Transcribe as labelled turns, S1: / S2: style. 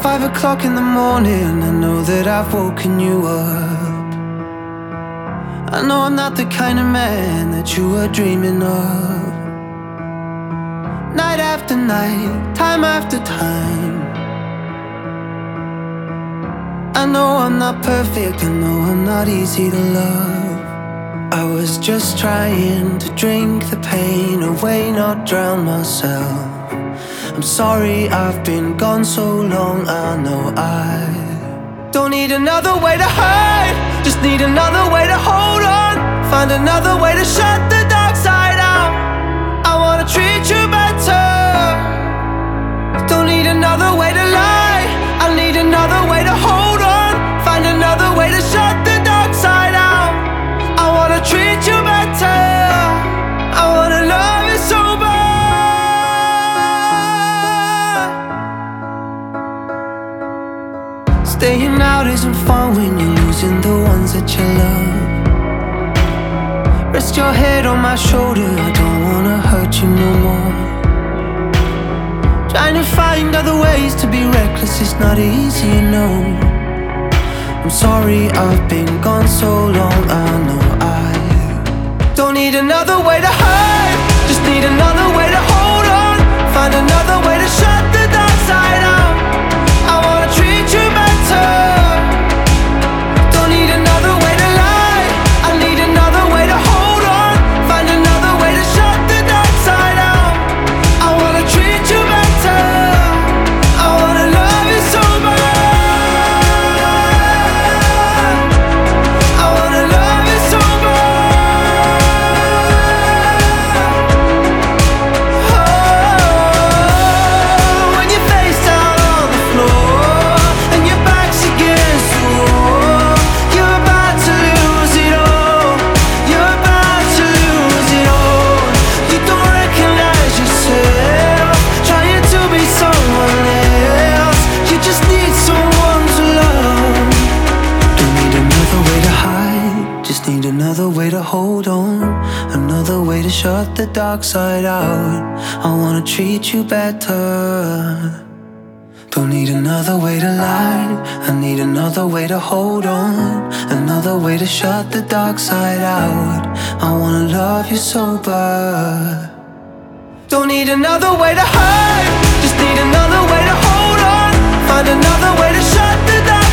S1: 5 o'clock in the morning, I know that I've woken you up. I know I'm not the kind of man that you were dreaming of. Night after night, time after time. I know I'm not perfect, I know I'm not easy to love. I was just trying to drink the pain away, not drown myself. I'm sorry I've been gone so long, I know I don't need another way to hide, just need another way to hold on. Find another way to shut the dark side out. I wanna treat you better. Don't need another way to lie, I need another way to hold on. Find another way to shut the dark side out. I wanna treat you better, I wanna love you sober. Staying out isn't fun when you're losing the ones that you love. Rest your head on my shoulder, I don't wanna hurt you no more. Trying to find other ways to be reckless, it's not easy, you know. I'm sorry I've been gone so long, I know I don't need another way to hide, just need another way to hold on. Find another way to shut the dark side out. I wanna treat you better. Don't need another way to lie, I need another way to hold on. Find another way to shut the dark side out. I wanna treat you better, I wanna love you sober. I wanna love you sober. Oh, when you're face down on the floor and your back's against the wall, you're about to lose it all. You're about to lose it all. You don't recognize yourself, trying to be someone else. You just need someone to love. Don't need another way to hide, just need another way to hold on. Another way to shut the dark side out. I wanna treat you better. Don't need another way to lie, I need another way to hold on. Another way to shut the dark side out. I wanna love you sober. Don't need another way to hide, just need another way to hold on. Find another way to shut the dark